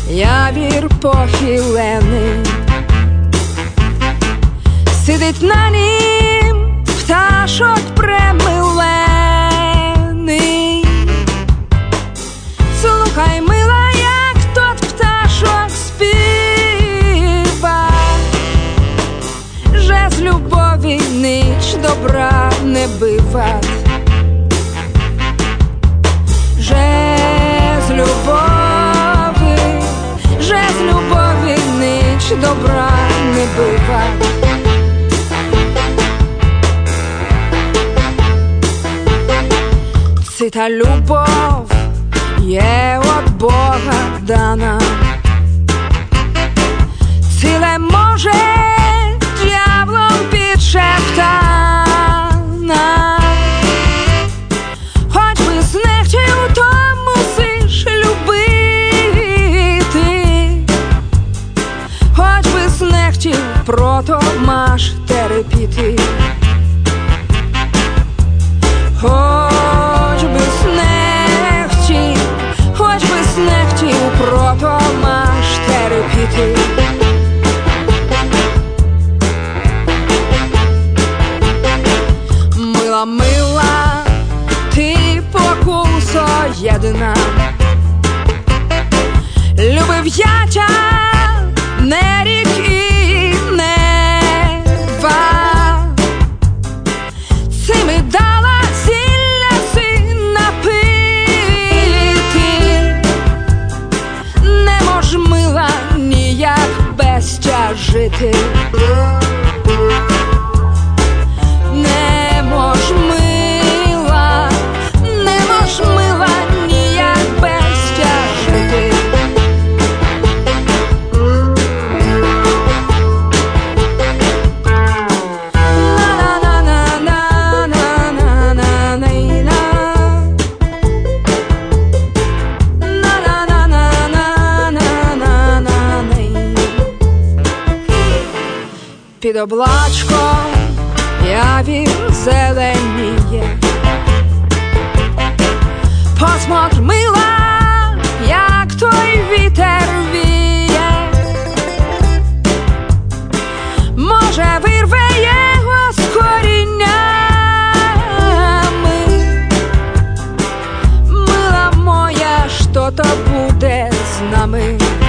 явір похилений, сидить на нім пташок премилений. Слухай, мила, як тот пташок співа, же з любові ніч добра не бива, же з любові ніч добра не бива. Та любов є от Бога дана, ціле може д'яволом підшептана. Хоч би знехтів, то мусиш любити, хоч би знехтів, прото маш терпіти. Прото маш терпіти. Мила, мила, ти покусо єдина, любив я тя не рік і нева, цими дала зілля си напити. Не мож, мила, ніяк без тя жити. Не мож, мила, ніяк без тя жити. Під облачком явір зеленіє, посмотр, мила, як той вітер віє. Може, вирве його з коріннями. Мила моя, що то буде з нами?